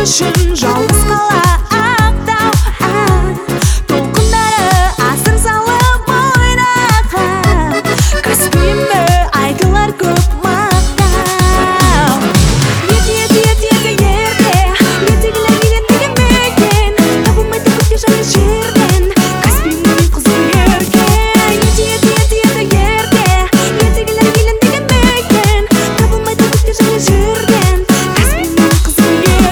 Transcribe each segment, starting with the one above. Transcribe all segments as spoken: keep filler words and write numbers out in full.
үшін жалғыз қала ақтау толқындары асыр салып ойнаған Каспийімді айтылар көп мақтау. Ерте ерте ерте ерте ертегілер келеді мекен табылмайды көкте және жерден Каспийімнің қызыл еркен. Ерте ерте ерте ерте ертегілер келеді мекен табылмайды көкте және жерден Каспийімнің қызыл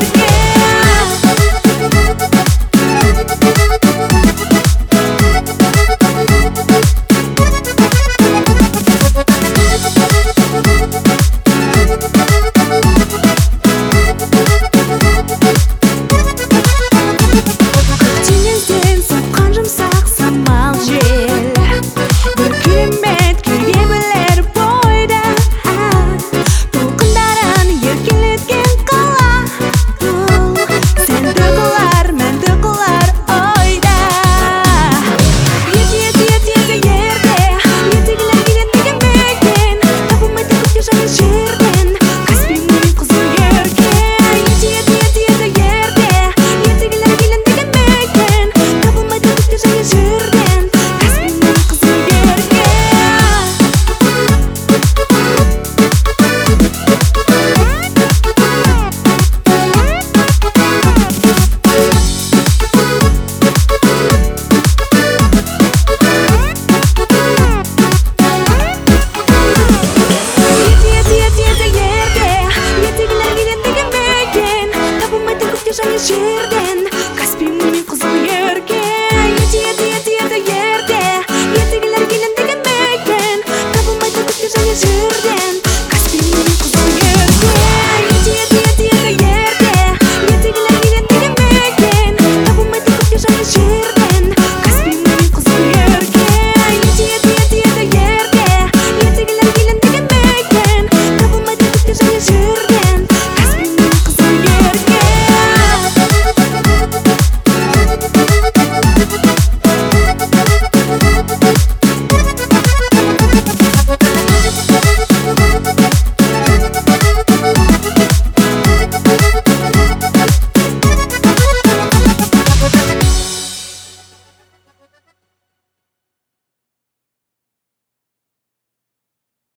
теңізден соққан жұмсақ самал жел бір керемет күйге білер бойды толқындарын еркелеткен қала бұл сәнді қылар мәнді қылар ойда. Ерте ерте ерте ерте ертегілер келеді мекен табылмайды көкте және жерден Каспийімнің қызыл еркен. Ерте ерте ерте ерте ертегілер келеді мекен табылмайды көкте және жерден Каспийімнің қызыл еркен. Ерте ерте ерте ертегілер келеді мекен табылмайды көкте және жерден